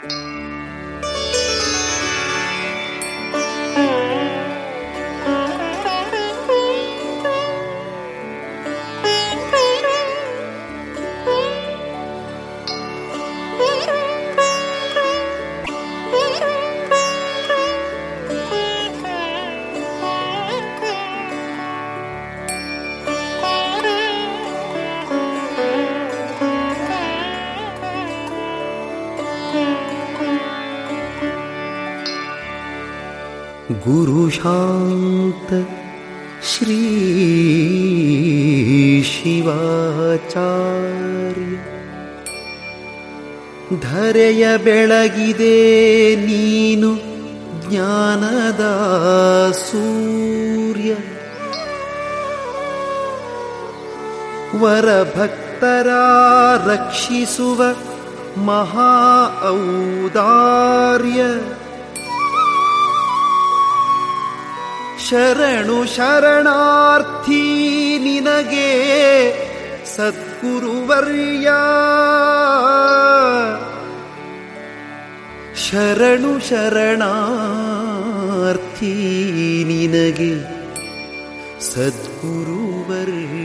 ಗುರುಶಾಂತ ಶ್ರೀ ಶಿವಾಚಾರ್ಯ ಧರೆಯ ಬೆಳಗಿದೆ ನೀನು ಜ್ಞಾನದ ಸೂರ್ಯ ವರಭಕ್ತರ ರಕ್ಷಿಸುವ ಮಹಾ ಔದಾರ್ಯ ಶರಣು ಶರಣಾರ್ಥಿ ನಿನಗೆ ಸದ್ಗುರುವರ್ಯ ಶರಣು ಶರಣಾರ್ಥಿ ನಿನಗೆ ಸದ್ಗುರುವರ್ಯ